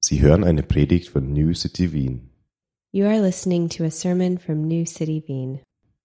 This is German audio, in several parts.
Sie hören eine Predigt von New City Wien. You are listening to a sermon from New City Wien.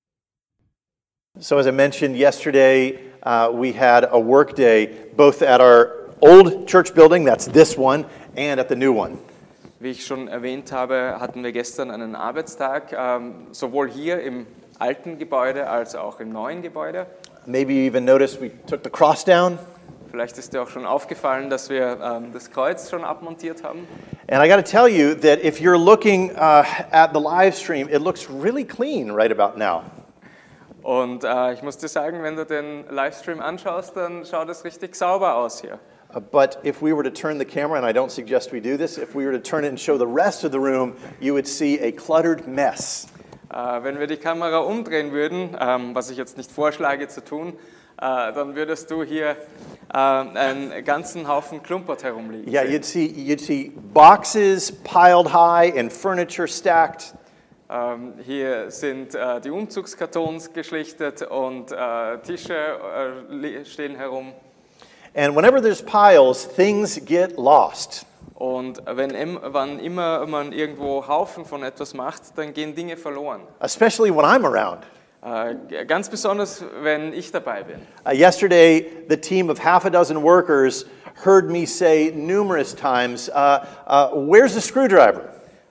So as I mentioned yesterday, we had a work day both at our old church building, that's this one, and at the new one. Wie ich schon erwähnt habe, hatten wir gestern einen Arbeitstag, sowohl hier im alten Gebäude als auch im neuen Gebäude. Maybe you even noticed we took the cross down. Vielleicht ist dir auch schon aufgefallen, dass wir das Kreuz schon abmontiert haben. And I got to tell you that if you're looking at the live stream, it looks really clean right about now. Und ich muss dir sagen, wenn du den Livestream anschaust, dann schaut es richtig sauber aus hier. But if we were to turn the camera, and I don't suggest we do this, if we were to turn it and show the rest of the room, you would see a cluttered mess. Wenn wir die Kamera umdrehen würden, was ich jetzt nicht vorschlage zu tun, dann würdest du hier einen ganzen Haufen Klumpert herumliegen Yeah, sehen. you'd see boxes piled high and furniture stacked. Hier sind die Umzugskartons geschlichtet und Tische stehen herum. And whenever there's piles, things get lost. Und wann immer man irgendwo Haufen von etwas macht, dann gehen Dinge verloren. Especially when I'm around. Ganz besonders, wenn ich dabei bin. Yesterday, the team of half a dozen workers heard me say numerous times, where's the screwdriver?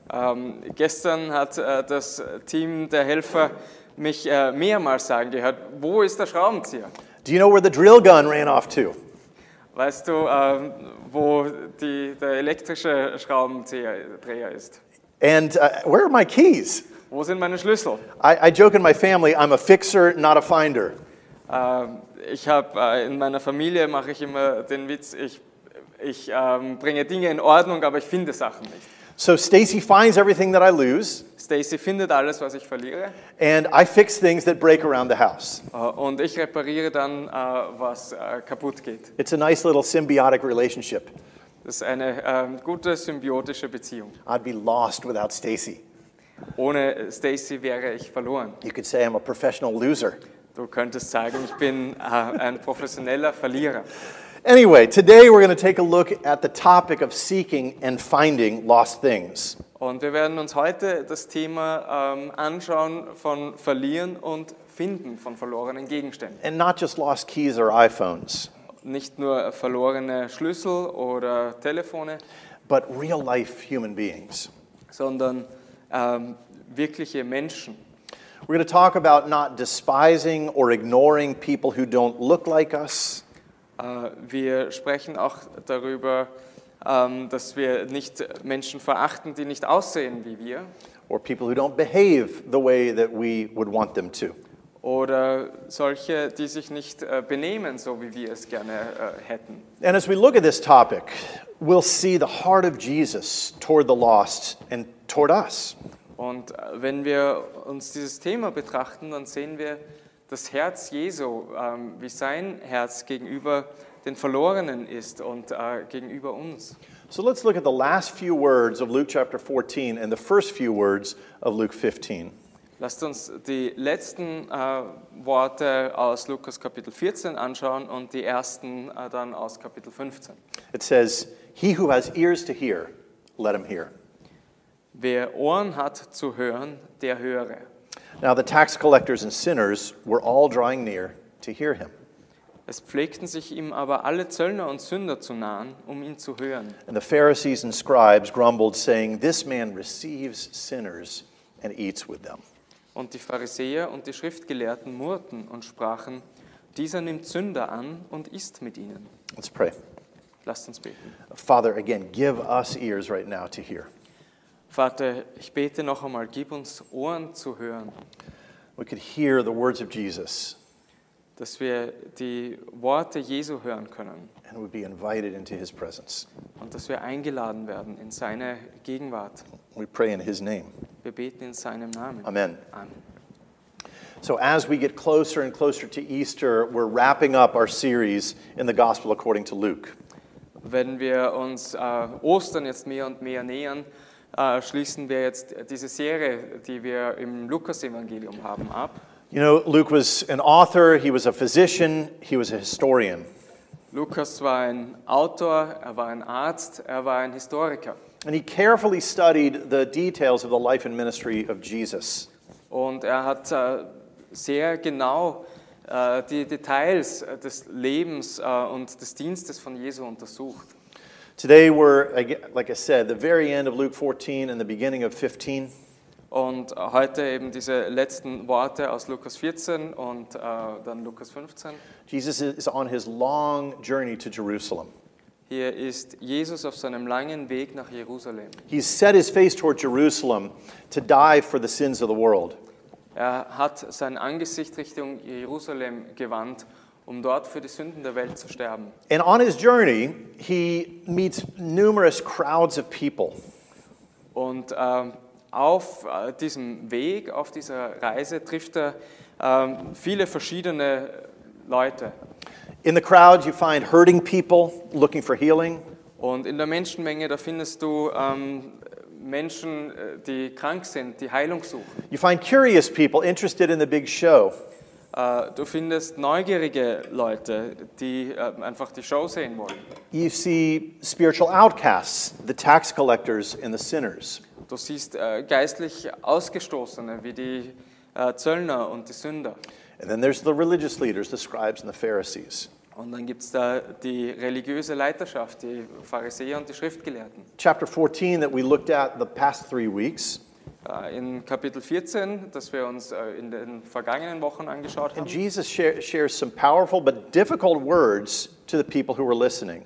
Gestern hat das Team der Helfer mich mehrmals sagen gehört, wo ist der Schraubenzieher? Do you know where the drill gun ran off to? Weißt du, wo der elektrische Schraubenzieher ist? And where are my keys? Wo sind meine Schlüssel? I joke in my family, I'm a fixer, not a finder. Ich habe in meiner Familie mache ich immer den Witz, ich bringe Dinge in Ordnung, aber ich finde Sachen nicht. So Stacy finds everything that I lose, Stacy findet alles, was ich verliere, and I fix things that break around the house. und ich repariere dann, was kaputt geht. It's a nice little symbiotic relationship. Das ist eine gute symbiotische Beziehung. I'd be lost without Stacy. Ohne Stacy wäre ich verloren. You could say I'm a professional loser. Du könntest sagen, ich bin ein professioneller Verlierer. Anyway, today we're going to take a look at the topic of seeking and finding lost things. Und wir werden uns heute das Thema anschauen von Verlieren und Finden von verlorenen Gegenständen. And not just lost keys or iPhones, Nicht nur verlorene Schlüssel oder Telefone, but real life human beings. sondern wirkliche Menschen. We're going to talk about not despising or ignoring people who don't look like us. Wir sprechen auch darüber, dass wir nicht Menschen verachten, die nicht aussehen wie wir. Or people who don't behave the way that we would want them to. Oder solche, die sich nicht benehmen, so wie wir es gerne hätten. And as we look at this topic, we'll see the heart of Jesus toward the lost and toward us. Und wenn wir uns dieses Thema betrachten, dann sehen wir das Herz Jesu, wie sein Herz gegenüber den Verlorenen ist und gegenüber uns. So let's look at the last few words of Luke chapter 14 and the first few words of Luke 15. Lasst uns die letzten Worte aus Lukas Kapitel 14 anschauen und die ersten dann aus Kapitel 15. It says, "He who has ears to hear, let him hear." Wer Ohren hat zu hören, der höre. Now the tax collectors and sinners were all drawing near to hear him. Es pflegten sich ihm aber alle Zöllner und Sünder zu nahen, um ihn zu hören. And the Pharisees and scribes grumbled, saying, "This man receives sinners and eats with them." Und die Pharisäer und die Schriftgelehrten murrten und sprachen, dieser nimmt Sünder an und isst mit ihnen. Let's pray. Lasst uns beten. Father, again, give us ears right now to hear. Vater, ich bete noch einmal, gib uns Ohren zu hören, We could hear the words of Jesus dass wir die Worte Jesu hören können and would be invited into his presence. und dass wir eingeladen werden in seine Gegenwart. We pray in his name. Wir beten in seinem Namen. Amen. Amen. So as we get closer and closer to Easter, we're wrapping up our series in the Gospel according to Luke. Wenn wir uns Ostern jetzt mehr und mehr nähern, schließen wir jetzt diese Serie, die wir im Lukas-Evangelium haben, ab. You know, Luke was an author, he was a physician, he was a historian. Lukas war ein Autor, er war ein Arzt, er war ein Historiker. And he carefully studied the details of the life and ministry of Jesus. Und er hat sehr genau die Details des Lebens und des Dienstes von Jesu untersucht. Today we're, like I said, the very end of Luke 14 and the beginning of 15. Und heute eben diese letzten Worte aus Lukas 14 und dann Lukas 15. Jesus is on his long journey to Jerusalem. Hier ist Jesus auf seinem langen Weg nach Jerusalem. He's set his face toward Jerusalem to die for the sins of the world. Er hat sein Angesicht Richtung Jerusalem gewandt, um dort für die Sünden der Welt zu sterben. And on his journey, he meets numerous crowds of people. Und auf diesem Weg, auf dieser Reise trifft er viele verschiedene Leute. In the crowd, you find hurting people looking for healing. Und in der Menschenmenge, da findest du Menschen, die krank sind, die Heilung suchen. You find curious people interested in the big show. Du findest neugierige Leute, die einfach die Show sehen wollen. You see spiritual outcasts, the tax collectors and the sinners. Du siehst geistlich Ausgestoßene wie die Zöllner und die Sünder. And then there's the religious leaders, the scribes and the Pharisees. Und dann gibt es da die religiöse Leiterschaft, die Pharisäer und die Schriftgelehrten. Chapter 14 that we looked at the past 3 weeks. In Kapitel 14, das wir uns in den vergangenen Wochen angeschaut haben. And Jesus shares some powerful but difficult words to the people who were listening.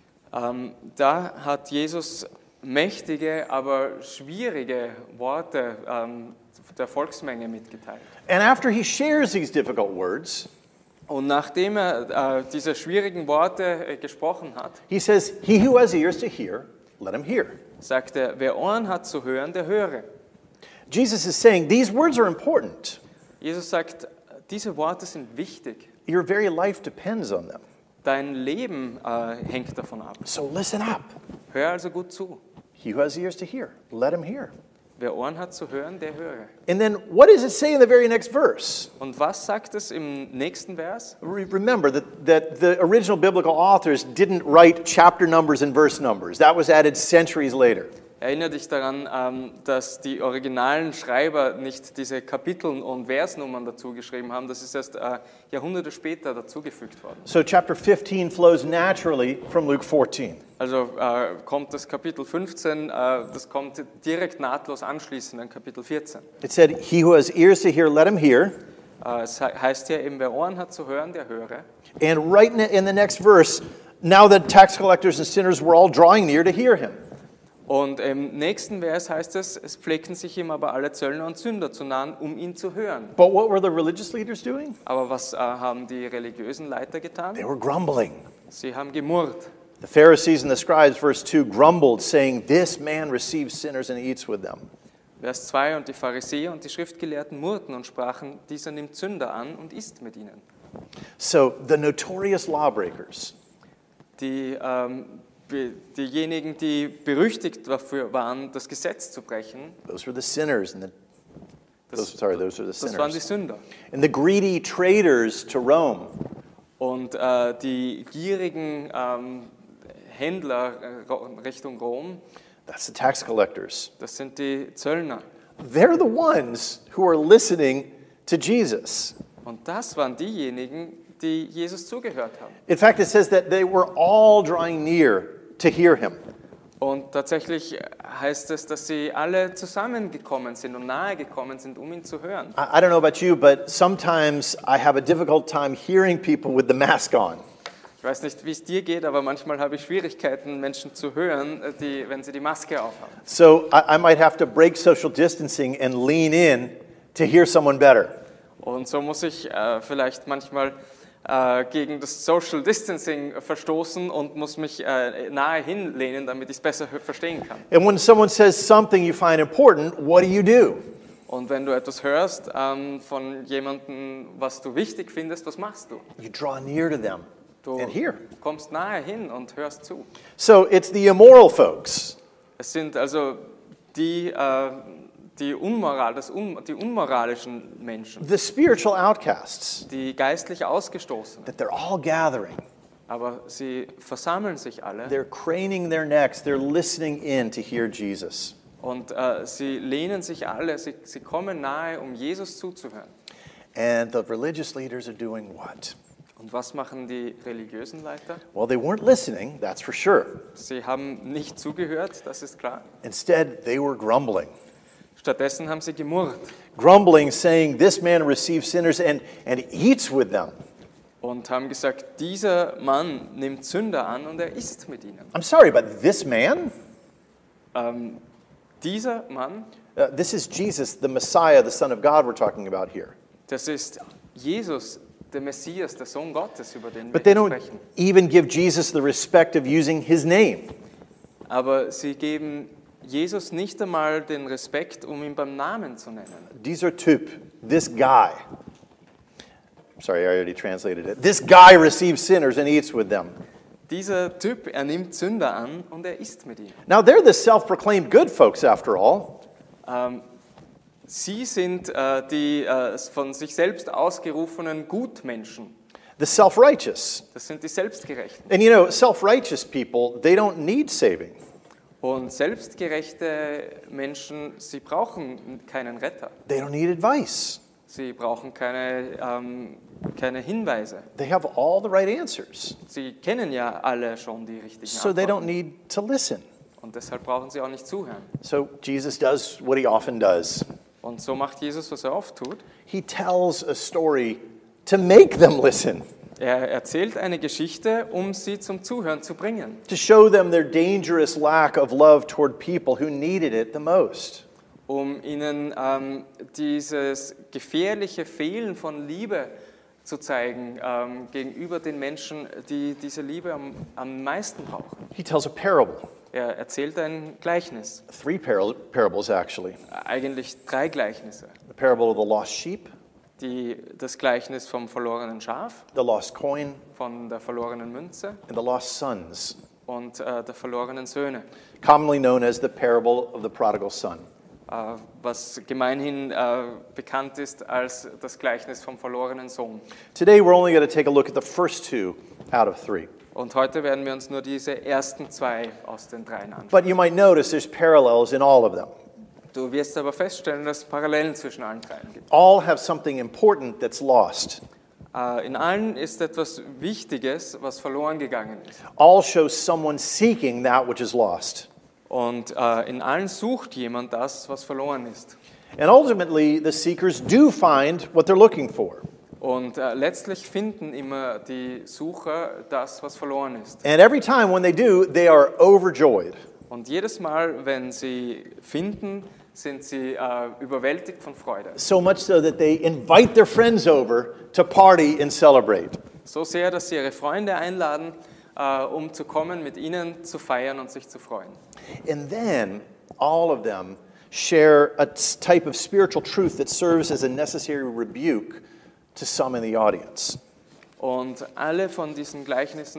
Da hat Jesus mächtige, aber schwierige Worte der Volksmenge mitgeteilt. And after he shares these difficult words, Und nachdem er diese schwierigen Worte gesprochen hat, he says, "He who has ears to hear, let him hear." sagt er, wer Ohren hat zu hören, der höre. Jesus is saying these words are important. Jesus sagt, diese Worte sind wichtig. Your very life depends on them. Dein Leben hängt davon ab. So listen up. Hör also gut zu. He who has ears to hear, let him hear. Wer Ohren hat zu hören, der höre. And then what does it say in the very next verse? Und was sagt es im nächsten Vers? Remember that the original biblical authors didn't write chapter numbers and verse numbers. That was added centuries later. Erinnere dich daran, dass die originalen Schreiber nicht diese Kapitel- und Versnummern dazu geschrieben haben. Das ist erst Jahrhunderte später dazugefügt worden. So chapter 15 flows naturally from Luke 14. Also kommt das Kapitel 15, das kommt direkt nahtlos anschließend an Kapitel 14. It said, "He who has ears to hear, let him hear." Es heißt ja eben, wer Ohren hat zu hören, der höre. And right in the next verse, now the tax collectors and sinners were all drawing near to hear him. Und im nächsten Vers heißt es pflegten sich ihm aber alle Zöllner und Sünder zu nahen, um ihn zu hören. But what were the religious leaders doing? Aber was haben die religiösen Leiter They getan? were grumbling. Sie haben gemurrt. The Pharisees and the scribes, verse 2, grumbled, saying, "This man receives sinners and eats with them." Vers 2, und die Pharisäer und die Schriftgelehrten murrten und sprachen, dieser nimmt Sünder an und isst mit ihnen. So the notorious lawbreakers, Diejenigen, die berüchtigt dafür waren, das Gesetz zu brechen, those were the sinners, and those are the das waren die sinners. Sünder. And the greedy traders to Rome, Und die gierigen Händler Richtung Rom, that's the tax collectors. das sind die Zöllner. They're the ones who are listening to Jesus. Und das waren diejenigen, die Jesus zugehört haben. In fact, it says that they were all drawing near to hear him. Und tatsächlich heißt es, dass sie alle zusammengekommen sind und nahe gekommen sind, um ihn zu hören. I don't know about you, but sometimes I have a difficult time hearing people with the mask on. Ich weiß nicht, wie es dir geht, aber manchmal habe ich Schwierigkeiten, Menschen zu hören, wenn sie die Maske aufhaben. So I might have to break social distancing and lean in to hear someone better. Und so muss ich vielleicht manchmal gegen das Social Distancing verstoßen und muss mich nahe hinlehnen, damit ich es besser verstehen kann. And when someone says something you find important, what do? Und wenn du etwas hörst von jemandem, was du wichtig findest, was machst du? You draw near to them Du and hear. kommst nahe hin und hörst zu. So it's the immoral folks, Es sind also die unmoralischen Menschen, the spiritual outcasts, die geistlich Ausgestoßenen. that they're all gathering. Aber sie versammeln sich alle They're craning their necks. They're listening in to hear Jesus. und sie lehnen sich alle, sie kommen nahe, um Jesus zuzuhören. And the religious leaders are doing what? Und was machen die religiösen Leiter? Well, they weren't listening, that's for sure. Sie haben nicht zugehört, das ist klar. Instead, they were grumbling. Stattdessen haben sie gemurrt Grumbling, saying, "This man receives sinners and eats with them." und haben gesagt, dieser Mann nimmt Sünder an und er isst mit ihnen. I'm sorry, but this man? Dieser Mann, This is Jesus, the Messiah, the Son of God we're talking about here. das ist Jesus, der Messias, der Sohn Gottes, über den wir But they hier don't sprechen. even give Jesus the respect of using his name. Aber sie geben Jesus nicht einmal den Respekt, um ihn beim Namen zu nennen. Dieser Typ, this guy. Sorry, I already translated it. This guy receives sinners and eats with them. Dieser Typ, er nimmt Sünder an und er isst mit ihnen. Now, they're the self-proclaimed good folks, after all. Sie sind die von sich selbst ausgerufenen Gutmenschen. The self-righteous. Das sind die Selbstgerechten. And you know, self-righteous people, they don't need saving. Und selbstgerechte Menschen, sie brauchen keinen Retter. They don't need advice. Sie brauchen keine Hinweise. They have all the right answers. Sie kennen ja alle schon die richtigen So they don't Antworten. need to listen. Und deshalb brauchen sie auch nicht zuhören. So Jesus does what he often does. Und so macht Jesus, was er oft tut. He tells a story to make them listen, Er erzählt eine Geschichte, um sie zum Zuhören zu bringen. to show them their dangerous lack of love toward people who needed it the most. Um ihnen dieses gefährliche Fehlen von Liebe zu zeigen gegenüber den Menschen, die diese Liebe am meisten brauchen. He tells a parable, Er erzählt ein Gleichnis, 3 parables actually. eigentlich 3 Gleichnisse. The parable of the lost sheep, Das Gleichnis vom verlorenen Schaf, the lost coin, von der verlorenen Münze and the lost sons, und der verlorenen Söhne, commonly known as the parable of the prodigal son. was gemeinhin bekannt ist als das Gleichnis vom verlorenen Sohn. Today we're only going to take a look at the first 2 out of 3. Und heute werden wir uns nur diese ersten 2 aus den 3 anschauen. But you might notice there's parallels in all of them. Du wirst aber feststellen, dass es Parallelen zwischen allen 3 gibt. All have something important that's lost. In allen ist etwas Wichtiges, was verloren gegangen ist. All show someone seeking that which is lost. Und in allen sucht jemand das, was verloren ist. And ultimately, the seekers do find what they're looking for. Und letztlich finden immer die Sucher das, was verloren ist. And every time when they do, they are overjoyed. Und jedes Mal, wenn sie finden, sind sie überwältigt von Freude. So much so that they invite their friends over to party and celebrate. So sehr, dass sie ihre Freunde einladen, um zu kommen, mit ihnen zu feiern und sich zu freuen. And then all of them share a type of spiritual truth that serves as a necessary rebuke to some in the audience. Und alle von diesen Gleichnissen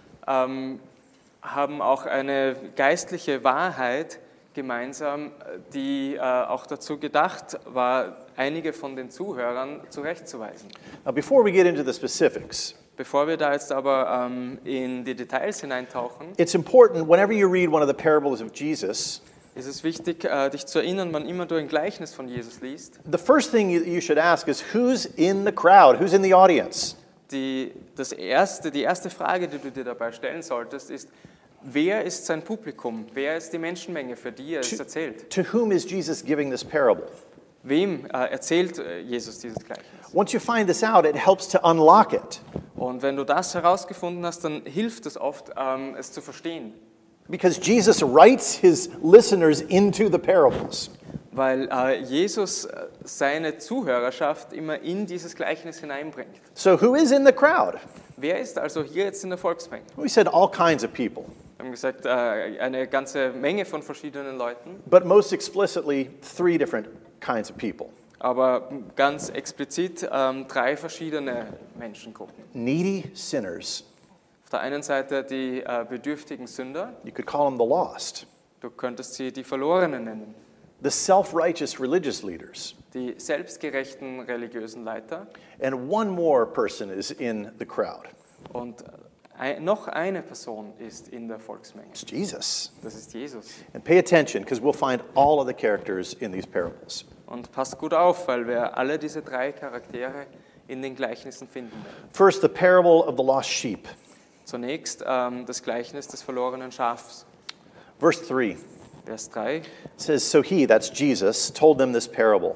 haben auch eine geistliche Wahrheit gemeinsam, die auch dazu gedacht war, einige von den Zuhörern zurechtzuweisen. Now, before we get into the specifics, Bevor wir da jetzt aber in die Details hineintauchen, it's important whenever you read one of the parables of Jesus, ist es wichtig, dich zu erinnern, wann immer du ein Gleichnis von Jesus liest. the first thing you should ask is who's in the crowd, who's in the audience? Die erste Frage, die du dir dabei stellen solltest, ist, wer ist sein Publikum? Wer ist die Menschenmenge, für die er es erzählt? To whom is Jesus giving this parable? Wem erzählt Jesus dieses Gleichnis? Once you find this out, it helps to unlock it. Und wenn du das herausgefunden hast, dann hilft es oft, es zu verstehen. Because Jesus writes his listeners into the parables. Weil Jesus seine Zuhörerschaft immer in dieses Gleichnis hineinbringt. So who is in the crowd? Wer ist also hier jetzt in der Volksmenge? We said all kinds of people, Wir haben gesagt, eine ganze Menge von verschiedenen Leuten, but most explicitly 3 different kinds of people. aber ganz explizit 3 verschiedene Menschengruppen. Needy sinners, Auf der einen Seite die bedürftigen Sünder, you could call them the lost. du könntest sie die Verlorenen nennen, The self-righteous religious leaders. die selbstgerechten religiösen Leiter And one more person is in the crowd. und noch eine Person ist in der Volksmenge. It's Jesus. Das ist Jesus. And pay attention, because we'll find all of the characters in these parables. Und passt gut auf, weil wir alle diese drei Charaktere in den Gleichnissen finden werden. First, the parable of the lost sheep. Zunächst das Gleichnis des verlorenen Schafs. Verse 3 Vers 3. says, So he, that's Jesus, told them this parable.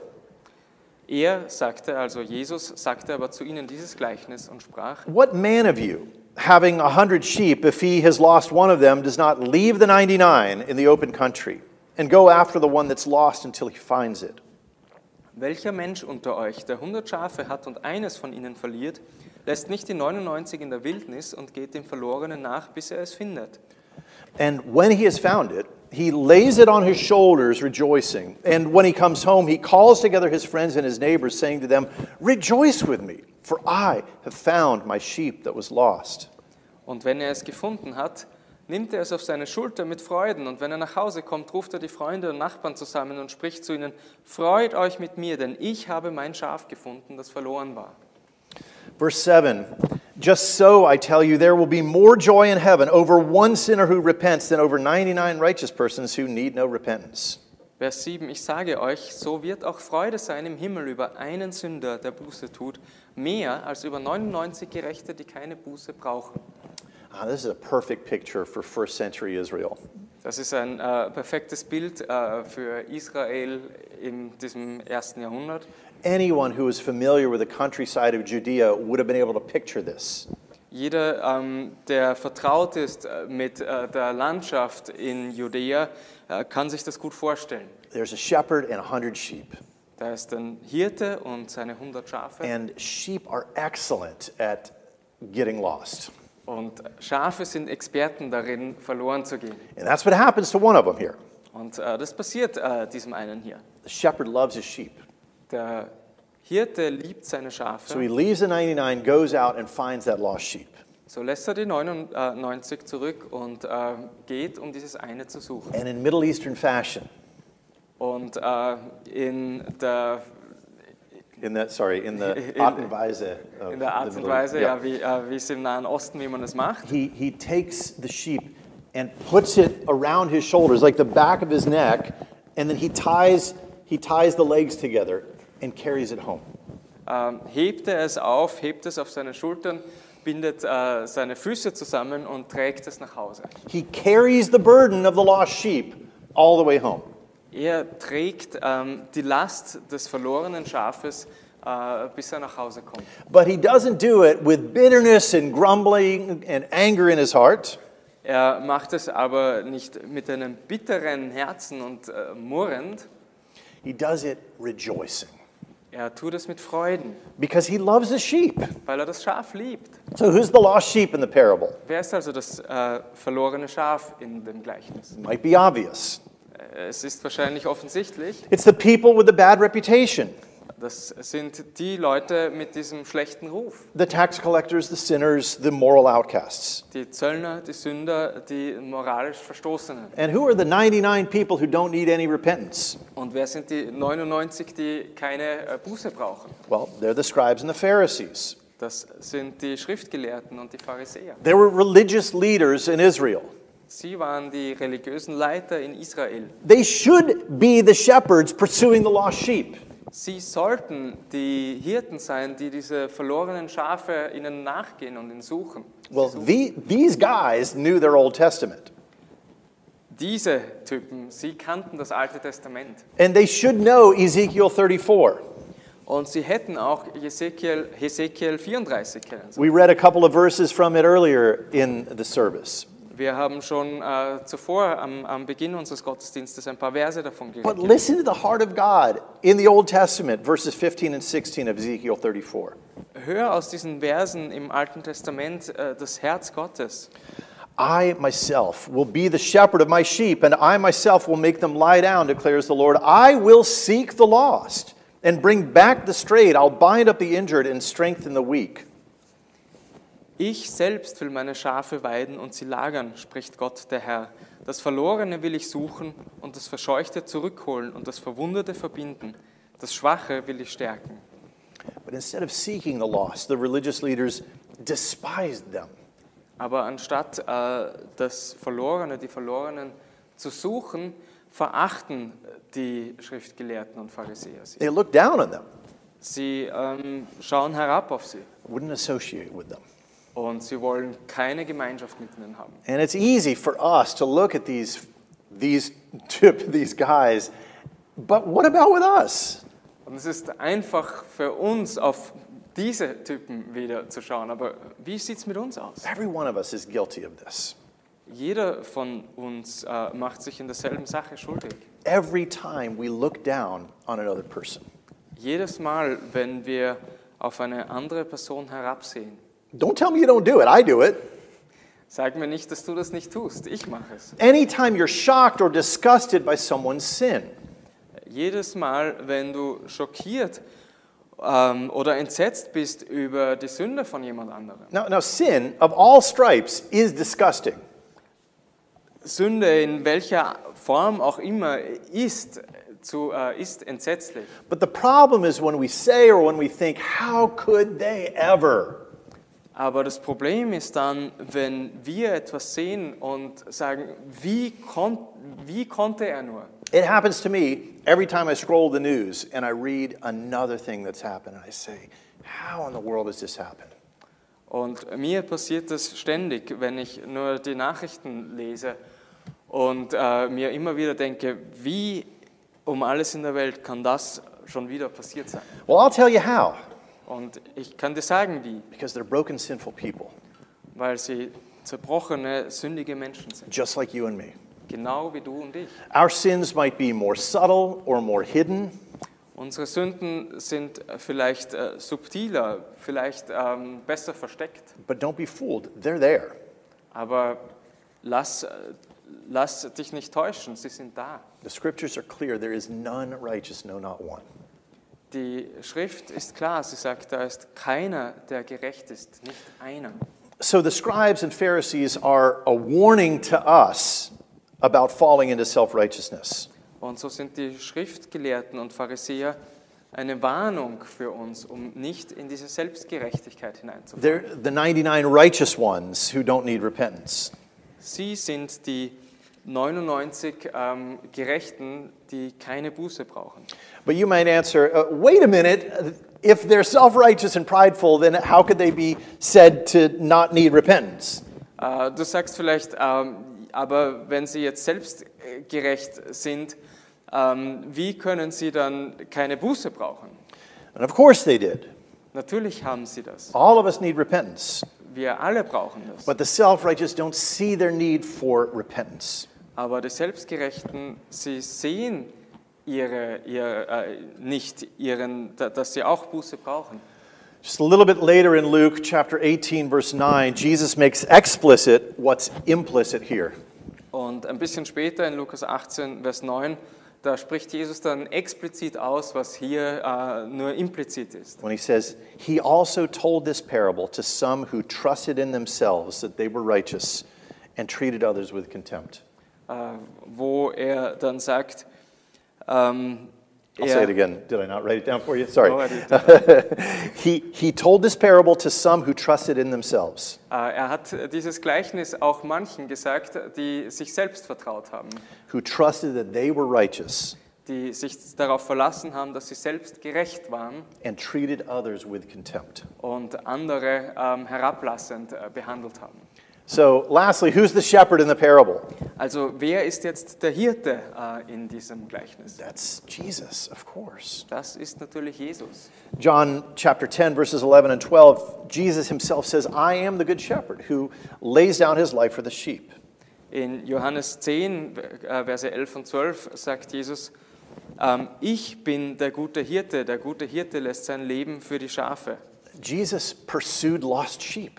Jesus sagte aber zu ihnen dieses Gleichnis und sprach: What man of you, having 100 sheep, if he has lost one of them, does not leave the 99 in the open country and go after the one that's lost until he finds it? Welcher Mensch unter euch, der 100 Schafe hat und eines von ihnen verliert, lässt nicht die 99 in der Wildnis und geht dem Verlorenen nach, bis er es findet? And when he has found it, he lays it on his shoulders, rejoicing. And when he comes home, he calls together his friends and his neighbors, saying to them, Rejoice with me, for I have found my sheep that was lost. Und wenn er es gefunden hat, nimmt er es auf seine Schulter mit Freuden. Und wenn er nach Hause kommt, ruft er die Freunde und Nachbarn zusammen und spricht zu ihnen: Freut euch mit mir, denn ich habe mein Schaf gefunden, das verloren war. Verse 7, Just so I tell you, there will be more joy in heaven over one sinner who repents than over 99 righteous persons who need no repentance. Vers 7, ich sage euch, so wird auch Freude sein im Himmel über einen Sünder, der Buße tut, mehr als über 99 Gerechte, die keine Buße brauchen. This is a perfect picture for first century Israel. Das ist ein perfektes Bild für Israel in diesem ersten Jahrhundert. Anyone who is familiar with the countryside of Judea would have been able to picture this. Jeder, der vertraut ist mit der Landschaft in Judäa, kann sich das gut vorstellen. There's a shepherd and 100 sheep. Da ist ein Hirte und seine 100 Schafe. And sheep are excellent at getting lost. Und Schafe sind Experten darin, verloren zu gehen. And that's what happens to one of them here. Und das passiert diesem einen hier. The shepherd loves his sheep. Der Hirte liebt seine Schafe. So he leaves the 99, goes out and finds that lost sheep. So lässt er die 99 zurück und geht, um dieses eine zu suchen. And in Middle Eastern fashion, Und in der in the Art und Weise of in der Art the und Middle- Weise, yeah. wie es im Nahen Osten, wie man es macht. He takes the sheep and puts it around his shoulders, like the back of his neck, and then he ties the legs together and carries it home. Hebt er es auf, hebt es auf seine Schultern, bindet seine Füße zusammen und trägt es nach Hause. He carries the burden of the lost sheep all the way home. Er trägt die Last des verlorenen Schafes, bis er nach Hause kommt. But he doesn't do it with bitterness and grumbling and anger in his heart. Er macht es aber nicht mit einem bitteren Herzen und murrend. He does it rejoicing Er tut es mit Freuden, because he loves the sheep. weil er das Schaf liebt. So who's the lost sheep in the parable? Wer ist also das verlorene Schaf in dem Gleichnis? Might be obvious. Es ist wahrscheinlich offensichtlich. It's the people with the bad reputation. Das sind die Leute mit diesem schlechten Ruf. The tax collectors, the sinners, the moral outcasts. Die Zöllner, die Sünder, die moralisch Verstoßenen. And who are the 99 people who don't need any repentance? Und wer sind die 99, die keine Buße brauchen? Well, they're the scribes and the Pharisees. Das sind die Schriftgelehrten und die Pharisäer. They were religious leaders in Israel. Sie waren die religiösen Leiter in Israel. They should be the shepherds pursuing the lost sheep. Sie sollten die Hirten sein, die diese verlorenen Schafe ihnen nachgehen und ihn suchen. Well, these guys knew their Old Testament. Diese Typen, sie kannten das Alte Testament. And they should know Ezekiel 34. Und sie hätten auch Hesekiel 34 kennen sollen. We read a couple of verses from it earlier in the service. Wir haben schon zuvor am Beginn unseres Gottesdienstes ein paar Verse davon But gelesen. listen to the heart of God in the Old Testament, verses 15 and 16 of Ezekiel 34. Hör aus diesen Versen im Alten Testament das Herz Gottes. I myself will be the shepherd of my sheep, and I myself will make them lie down, declares the Lord. I will seek the lost and bring back the strayed. I'll bind up the injured and strengthen the weak. Ich selbst will meine Schafe weiden und sie lagern, spricht Gott der Herr. Das Verlorene will ich suchen und das Verscheuchte zurückholen und das Verwundete verbinden. Das Schwache will ich stärken. But instead of seeking the lost, the religious leaders despised them. Aber anstatt die Verlorenen zu suchen, verachten die Schriftgelehrten und Pharisäer sie. They look down on them, Sie schauen herab auf sie wouldn't associate with them. und sie wollen keine Gemeinschaft mit ihnen haben. And it's easy for us to look at these guys, but what about with us? Und es ist einfach für uns, auf diese Typen wieder zu schauen. Aber wie sieht es mit uns aus? Every one of us is guilty of this. Jeder von uns macht sich in derselben Sache schuldig. Every time we look down on another person. Jedes Mal, wenn wir auf eine andere Person herabsehen, Don't tell me you don't do it. I do it. sag mir nicht, dass du das nicht tust. Ich mache es. Anytime you're shocked or disgusted by someone's sin. Jedes Mal, wenn du schockiert oder entsetzt bist über die Sünde von jemand anderem. Now, sin of all stripes is disgusting. Sünde in welcher Form auch immer ist entsetzlich. But the problem is when we say or when we think, how could they ever? Aber das Problem ist dann, wenn wir etwas sehen und sagen, wie konnte er nur? It happens to me every time I scroll the news and I read another thing that's happened and I say, how in the world has this happened? Und mir passiert das ständig, wenn ich nur die Nachrichten lese und mir immer wieder denke, wie um alles in der Welt kann das schon wieder passiert sein? Well, I'll tell you how. Und ich kann dir sagen, wie. Because they're broken, sinful people, Weil sie zerbrochene, sündige Menschen sind. just like you and me. Genau wie du und ich. Our sins might be more subtle or more hidden, Unsere Sünden sind vielleicht subtiler, vielleicht besser versteckt. but don't be fooled. They're there. Aber lass dich nicht täuschen, sie sind da. The scriptures are clear. There is none righteous, no, not one. Die Schrift ist klar, sie sagt, da ist keiner, der gerecht ist, nicht einer. So the scribes and Pharisees are a warning to us about falling into self-righteousness. Und so sind die Schriftgelehrten und Pharisäer eine Warnung für uns, um nicht in diese Selbstgerechtigkeit hineinzufallen. They're the 99 righteous ones who don't need repentance. Sie sind die 99 Gerechten, die keine Buße brauchen. But you might answer, wait a minute, if they're self-righteous and prideful, then how could they be said to not need repentance? Du sagst vielleicht, aber wenn sie jetzt selbstgerecht sind, wie können sie dann keine Buße brauchen? And of course they did. Natürlich haben sie das. All of us need repentance. Wir alle brauchen das. But the self-righteous don't see their need for repentance. Aber die Selbstgerechten, sie sehen dass sie auch Buße brauchen. Just a little bit later in Luke chapter 18, verse 9, Jesus makes explicit what's implicit here. Und ein bisschen später in Lukas 18, Vers 9, da spricht Jesus dann explizit aus, was hier nur implizit ist. When he says, he also told this parable to some who trusted in themselves that they were righteous and treated others with contempt. Wo er dann sagt, I'll say it again. Did I not write it down for you? Sorry. Oh, I did. He told this parable to some who trusted in themselves. Er hat dieses Gleichnis auch manchen gesagt, die sich selbst vertraut haben, Who trusted that they were righteous die sich darauf verlassen haben, dass sie selbst gerecht waren and treated others with contempt. und andere herablassend behandelt haben. So, lastly, who's the shepherd in the parable? Also wer ist jetzt der Hirte in diesem Gleichnis? That's Jesus, of course. Das ist natürlich Jesus. John chapter 10, verses 11 and 12, Jesus himself says, I am the good shepherd who lays down his life for the sheep. In Johannes 10, Verse 11 und 12 sagt Jesus, ich bin der gute Hirte lässt sein Leben für die Schafe. Jesus pursued lost sheep.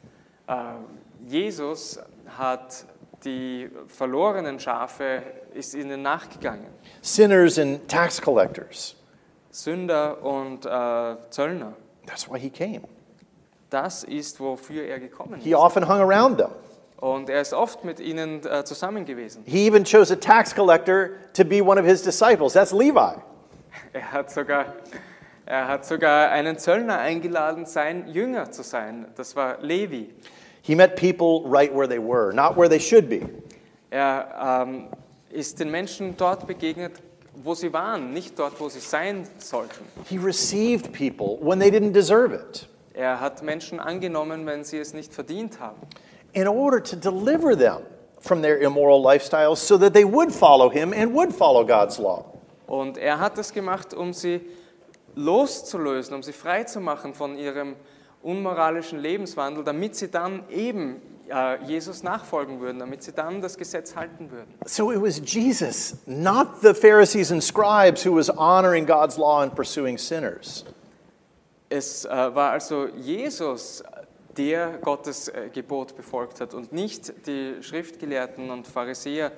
Jesus hat die verlorenen Schafe, ist ihnen nachgegangen. Sinners and tax collectors. Sünder und Zöllner. That's why he came. Das ist, wofür er gekommen He ist. often hung around them. Und er ist oft mit ihnen zusammen gewesen. He even chose a tax collector to be one of his disciples. That's Levi. Er hat sogar einen Zöllner eingeladen, sein Jünger zu sein. Das war Levi. He met people right where they were, not where they should be. Er ist den Menschen dort begegnet, wo sie waren, nicht dort, wo sie sein sollten. He received people when they didn't deserve it, Er hat Menschen angenommen, wenn sie es nicht verdient haben, in order to deliver them from their immoral lifestyles so that they would follow him and would follow God's law. und er hat das gemacht, um sie loszulösen, um sie frei zu machen von ihrem unmoralischen Lebenswandel, damit sie dann eben Jesus nachfolgen würden, damit sie dann das Gesetz halten würden. So it was Jesus, not the Pharisees and scribes, who was honoring God's law and pursuing sinners. Es war also Jesus, der Gottes Gebot befolgt hat und nicht die Schriftgelehrten und Pharisäer,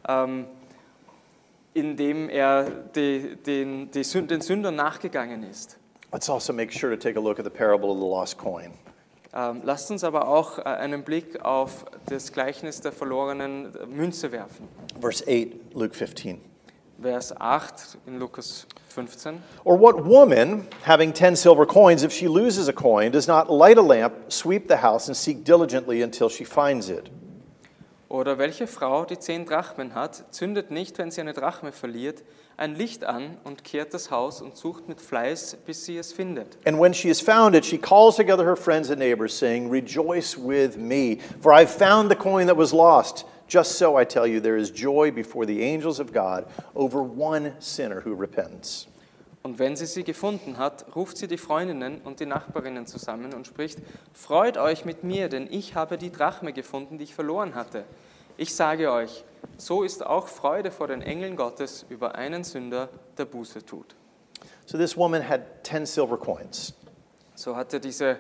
indem er den Sündern nachgegangen ist. Let's also make sure to take a look at the parable of the lost coin. Lasst uns aber auch einen Blick auf das Gleichnis der verlorenen Münze werfen. Verse 8, Luke 15. Vers 8 in Lukas 15. Or what woman, having 10 silver coins, if she loses a coin, does not light a lamp, sweep the house, and seek diligently until she finds it? Oder welche Frau, die 10 Drachmen hat, zündet nicht, wenn sie eine Drachme verliert, ein Licht an und kehrt das Haus und sucht mit Fleiß, bis sie es findet. And when she has found it, she calls together her friends and neighbors, saying, Rejoice with me, for I have found the coin that was lost. Just so, I tell you, there is joy before the angels of God over one sinner who repents. Und wenn sie gefunden hat, ruft sie die Freundinnen und die Nachbarinnen zusammen und spricht, freut euch mit mir, denn ich habe die Drachme gefunden, die ich verloren hatte. Ich sage euch, so ist auch Freude vor den Engeln Gottes über einen Sünder, der Buße tut. So this woman had 10 silver coins. So hatte diese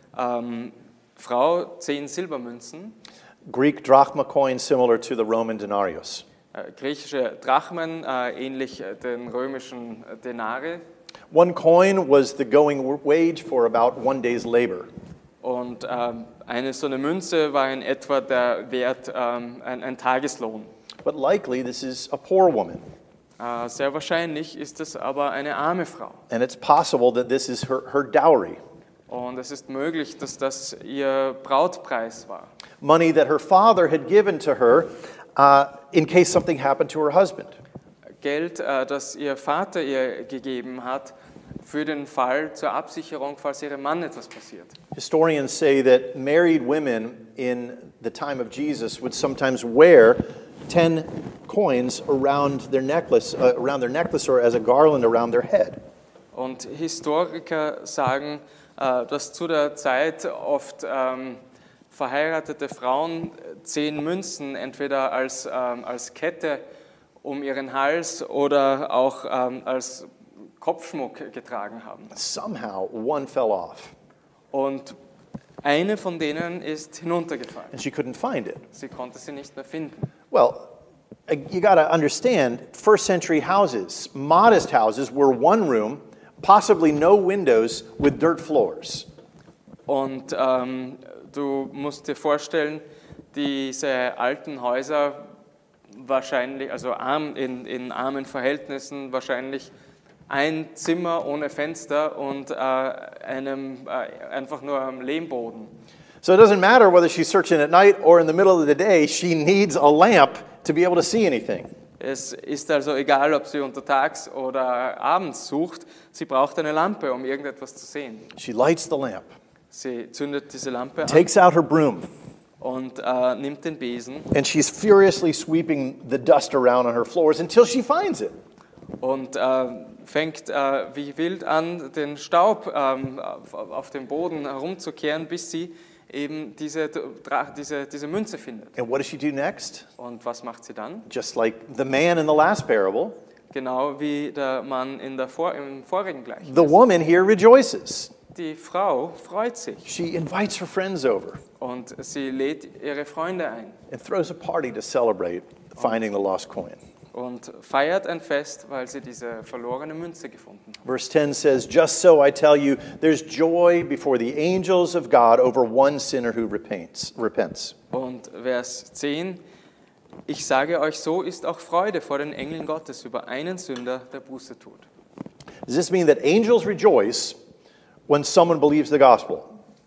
Frau 10 Silbermünzen, Greek drachma coin similar to the Roman denarius. Griechische Drachmen, ähnlich den römischen Denare. One coin was the going wage for about one day's labor. Und so eine Münze war in etwa der Wert, ein Tageslohn. But likely this is a poor woman. Sehr wahrscheinlich ist es aber eine arme Frau. And it's possible that this is her dowry. Und es ist möglich, dass das ihr Brautpreis war. Money that her father had given to her in case something happened to her husband. Geld, das ihr Vater ihr gegeben hat, für den Fall zur Absicherung, falls ihrem Mann etwas passiert. Historians say that married women in the time of Jesus would sometimes wear 10 coins around their necklace or as a garland around their head. Und Historiker sagen, dass zu der Zeit oft verheiratete Frauen 10 Münzen entweder als Kette um ihren Hals oder auch als Kopfschmuck getragen haben. Somehow one fell off. Und eine von denen ist hinuntergefallen. And she couldn't find it. Sie konnte sie nicht mehr finden. Well, you got to understand, first century houses, modest houses, were one room, possibly no windows, with dirt floors. Und du musst dir vorstellen, diese alten Häuser wahrscheinlich, also in armen Verhältnissen, wahrscheinlich ein Zimmer ohne Fenster und einfach nur am Lehmboden. So it doesn't matter whether she's searching at night or in the middle of the day, she needs a lamp to be able to see anything. Es ist also egal, ob sie untertags oder abends sucht, sie braucht eine Lampe, um irgendetwas zu sehen. She lights the lamp, Sie zündet diese Lampe an takes out her broom, und nimmt den Besen and she's furiously sweeping the dust around on her floors until she finds it. und fängt wie wild an, den Staub auf dem Boden herumzukehren, bis sie eben diese Münze findet. And what does she do next? Und was macht sie dann? Just like the man in the last parable, Genau wie der Mann im vorigen Gleichnis. the woman here rejoices. Die Frau freut sich She invites her friends over und sie lädt ihre Freunde ein and throws a party to celebrate finding the lost coin. und feiert ein Fest, weil sie diese verlorene Münze gefunden hat. Verse 10 says, Just so I tell you, there's joy before the angels of God over one sinner who repents. Und Vers 10, ich sage euch, so ist auch Freude vor den Engeln Gottes über einen Sünder, der Buße tut. Does this mean that angels rejoice when someone believes the gospel?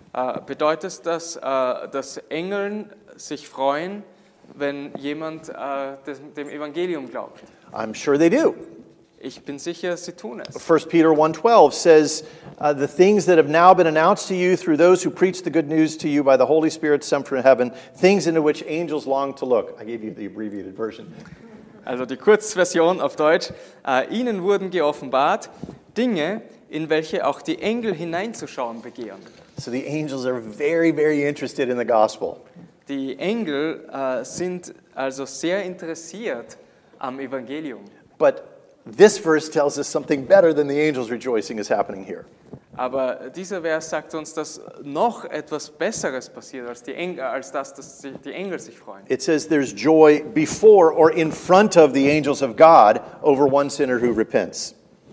bedeutet das, dass Engeln sich freuen, wenn jemand dem Evangelium glaubt? I'm sure they do. Ich bin sicher, sie tun es. 1 Peter 1:12 says, the things that have now been announced to you through those who preach the good news to you by the Holy Spirit sent from heaven, things into which angels long to look. I gave you the abbreviated version. Also die Kurzversion auf Deutsch. Ihnen wurden geoffenbart Dinge, in welche auch die Engel hineinzuschauen begehren. So the angels are very, very interested in the gospel. Die Engel sind also sehr interessiert am Evangelium. But this verse tells us something better than the angels rejoicing is happening here. Aber dieser Vers sagt uns, dass noch etwas Besseres passiert als dass die Engel sich freuen. It says there's joy before or in front of the angels of God over one sinner who repents.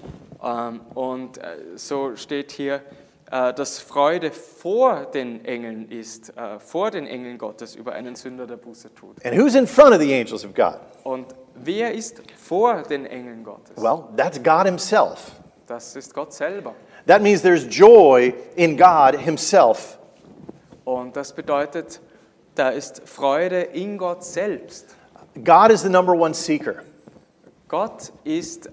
So steht hier, dass Freude vor den Engeln ist, vor den Engeln Gottes über einen Sünder, der Buße tut. And who's in front of the angels of God? Und wer ist vor den Engeln Gottes? Well, that's God himself. Das ist Gott selber. That means there's joy in God himself. Und das bedeutet, da ist Freude in Gott selbst. God is the number one seeker. Gott ist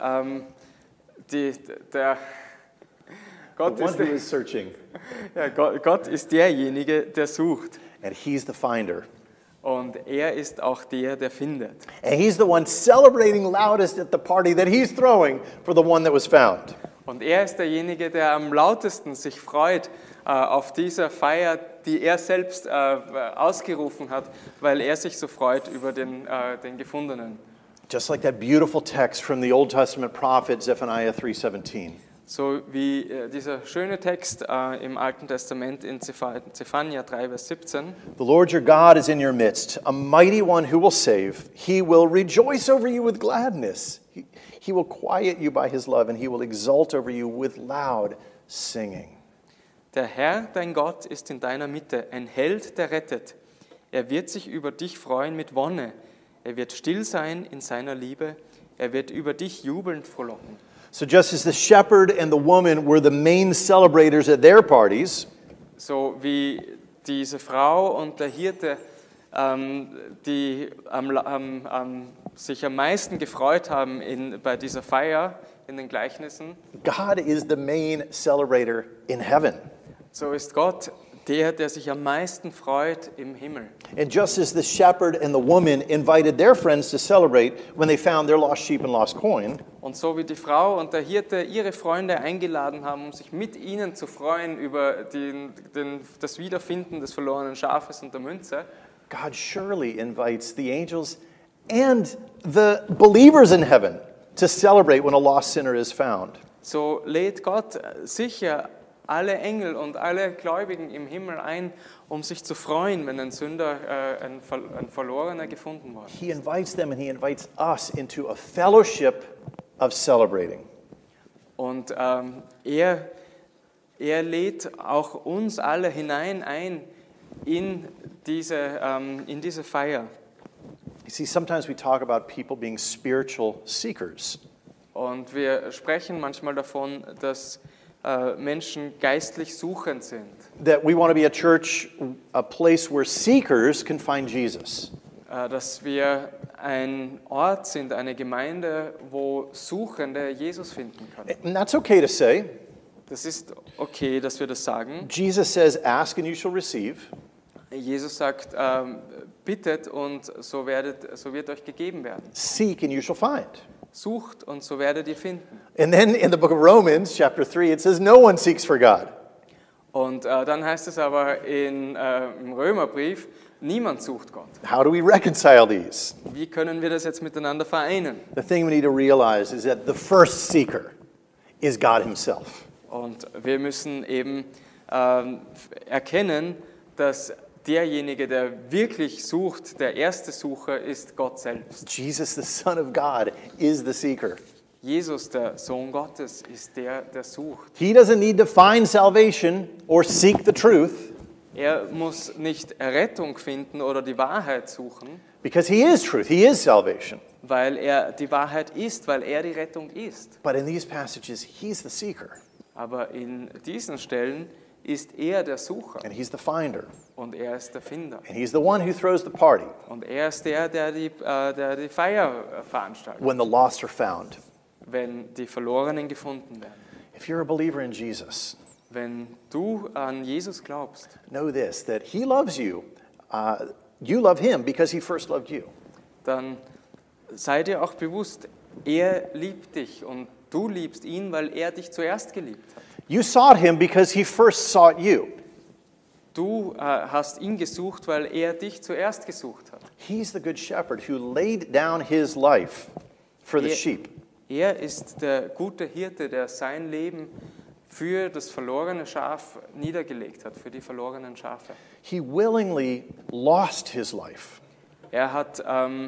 Who is searching. Ja, Gott ist derjenige, der sucht. And he's the finder. Und er ist auch der, der findet. And he's the one celebrating loudest at the party that he's throwing for the one that was found. Und er ist derjenige, der am lautesten sich freut auf dieser Feier, die er selbst ausgerufen hat, weil er sich so freut über den Gefundenen. Just like that beautiful text from the Old Testament prophet Zephaniah 3:17. So wie dieser schöne Text im Alten Testament in Zephania 3, Vers 17. The Lord your God is in your midst, a mighty one who will save. He will rejoice over you with gladness. He will quiet you by his love, and he will exult over you with loud singing. Der Herr, dein Gott, ist in deiner Mitte, ein Held, der rettet. Er wird sich über dich freuen mit Wonne. Er wird still sein in seiner Liebe. Er wird über dich jubelnd frohlocken. So just as the shepherd and the woman were the main celebrators at their parties, so wie diese Frau und der Hirte, die sich am meisten gefreut haben bei dieser Feier in den Gleichnissen, God is the main celebrator in heaven. So ist Gott der sich am meisten freut im Himmel. And just as the shepherd and the woman invited their friends to celebrate when they found their lost sheep and lost coin, und so wie die Frau und der Hirte ihre Freunde eingeladen haben, um sich mit ihnen zu freuen über das Wiederfinden des verlorenen Schafes und der Münze, God surely invites the angels and the believers in heaven to celebrate when a lost sinner is found. So lädt Gott sicher alle Engel und alle Gläubigen im Himmel ein, um sich zu freuen, wenn ein Sünder, ein Verlorener gefunden wird. He invites them and he invites us into a fellowship of celebrating. Und er lädt auch uns alle hinein ein in diese Feier. You see, sometimes we talk about people being spiritual seekers. Und wir sprechen manchmal davon, dass Menschen geistlich suchend sind. That we want to be a church, a place where seekers can find Jesus. Dass wir ein Ort sind, eine Gemeinde, wo Suchende Jesus finden können. And that's okay to say. Das ist okay, dass wir das sagen. Jesus says, ask and you shall receive. Jesus sagt, bittet und so wird euch gegeben werden. Seek and you shall find. Sucht und so werdet ihr finden. And then in the book of Romans, chapter 3, it says, no one seeks for God. Und dann heißt es aber im Römerbrief, niemand sucht Gott. How do we reconcile these? Wie können wir das jetzt miteinander vereinen? The thing we need to realize is that the first seeker is God himself. Und wir müssen eben erkennen, dass derjenige, der wirklich sucht, der erste Sucher ist Gott selbst. Jesus, the Son of God, is the seeker. Jesus, der Sohn Gottes, ist der sucht. He doesn't need to find salvation or seek the truth. Er muss nicht Errettung finden oder die Wahrheit suchen, Because he is truth. He is salvation. weil er die Wahrheit ist, weil er die Rettung ist. But in these passages, he's the seeker. Aber in diesen Stellen ist er der Sucher and he's the finder, und er ist der Finder. and he's the one who throws the party Und er ist der die Feier veranstaltet, when the lost are found. wenn die Verlorenen gefunden werden. If you're a believer in Jesus, Wenn du an Jesus glaubst, know this, that he loves you. You love him because he first loved you. dann sei dir auch bewusst, er liebt dich und du liebst ihn, weil er dich zuerst geliebt hat. You sought him because he first sought you. Du hast ihn gesucht, weil er dich zuerst gesucht hat. He's the good shepherd who laid down his life for the sheep. Er ist der gute Hirte, der sein Leben für das verlorene Schaf niedergelegt hat, für die verlorenen Schafe. He willingly lost his life Er hat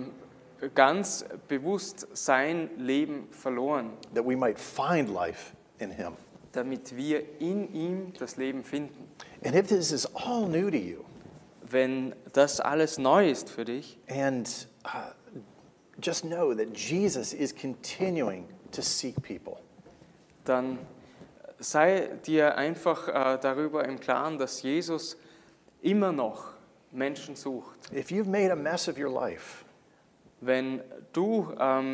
ganz bewusst sein Leben verloren, that we might find life in him. damit wir in ihm das Leben finden. And if this is all new to you, Wenn das alles neu ist für dich, and just know that Jesus is continuing to seek people. dann sei dir einfach darüber im Klaren, dass Jesus immer noch Menschen sucht. If you've made a mess of your life, Wenn du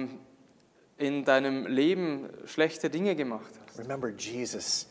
in deinem Leben schlechte Dinge gemacht hast, remember Jesus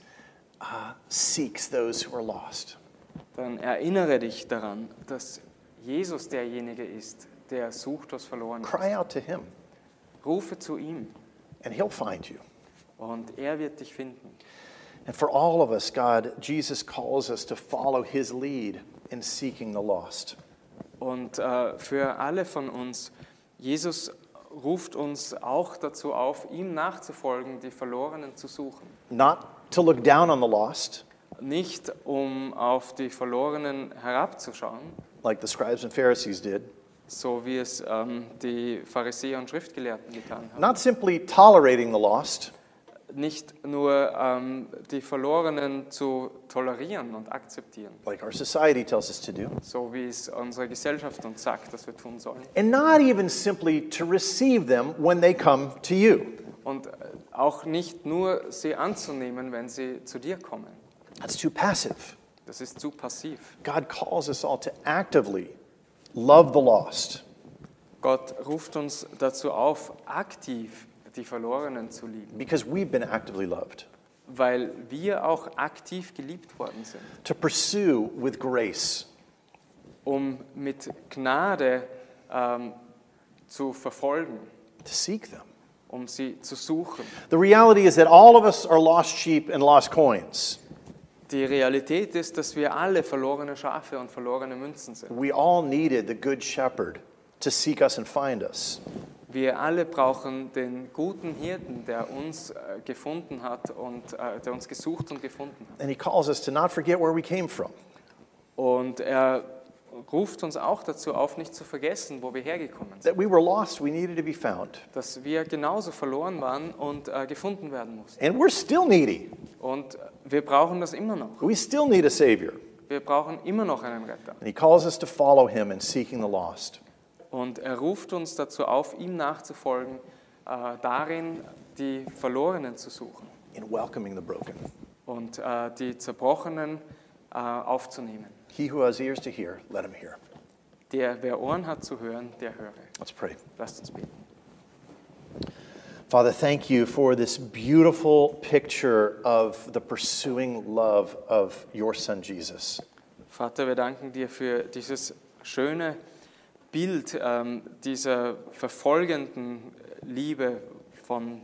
seeks those who are lost. dann erinnere dich daran, dass Jesus derjenige ist, der sucht, was verloren ist. Cry out to him, Rufe zu ihm and he'll find you. und er wird dich finden. And for all of us, God, Jesus calls us to follow his lead in seeking the lost. Und für alle von uns, Jesus ruft uns auch dazu auf, ihm nachzufolgen, die Verlorenen zu suchen. Not to look down on the lost, Nicht um auf die Verlorenen herabzuschauen, like the scribes and Pharisees did. so wie es die Pharisäer und Schriftgelehrten getan haben. Not simply tolerating the lost, Nicht nur die Verlorenen zu tolerieren und akzeptieren, like our society tells us to do. so wie es unsere Gesellschaft uns sagt, dass wir tun sollen. And not even simply to receive them when they come to you. Und auch nicht nur sie anzunehmen, wenn sie zu dir kommen. That's too passive. Das ist zu passiv. God calls us all to actively love the lost. Gott ruft uns dazu auf, aktiv die Verlorenen zu lieben, Because we've been actively loved. weil wir auch aktiv geliebt worden sind, To pursue with grace. um mit Gnade zu verfolgen, To seek them. um sie zu suchen. The reality is that all of us are lost sheep and lost coins. Die Realität ist, dass wir alle verlorene Schafe und verlorene Münzen sind. We all needed the good shepherd to seek us and find us. Wir alle brauchen den guten Hirten, der uns gefunden hat und der uns gesucht und gefunden hat. And he calls us to not forget where we came from. Und er ruft uns auch dazu auf, nicht zu vergessen, wo wir hergekommen sind. That we were lost, we needed to be found. Dass wir genauso verloren waren und gefunden werden mussten. And we're still needy. Und wir brauchen das immer noch. We still need a savior. Wir brauchen immer noch einen Retter. And he calls us to follow him in seeking the lost. Und er ruft uns dazu auf, ihm nachzufolgen, darin die Verlorenen zu suchen In welcoming the broken. und die Zerbrochenen aufzunehmen. He who has ears to hear, let him hear. Wer Ohren hat zu hören, der höre. Let's pray. Lasst uns beten. Father, thank you for this beautiful picture of the pursuing love of your son Jesus. Vater, wir danken dir für dieses schöne Bild dieser verfolgenden Liebe von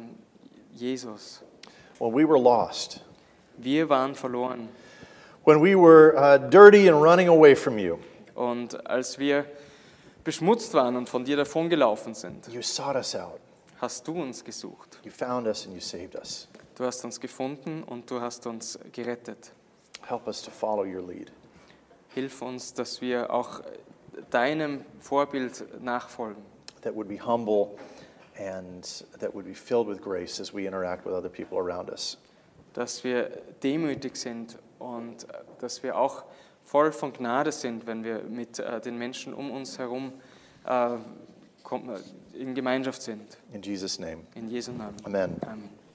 Jesus. When we were lost, Wir waren verloren when we were dirty and running away from you, und als wir beschmutzt waren und von dir davongelaufen sind, you sought us out. hast du uns gesucht. You found us and you saved us. Du hast uns gefunden und du hast uns gerettet. Help us to follow your lead. Hilf uns, dass wir auch deinem Vorbild nachfolgen, That would be humble and that would be filled with grace as we interact with other people around us. dass wir demütig sind und dass wir auch voll von Gnade sind, wenn wir mit den Menschen um uns herum in Gemeinschaft sind. In Jesus' name, In Jesu Namen. amen. Amen.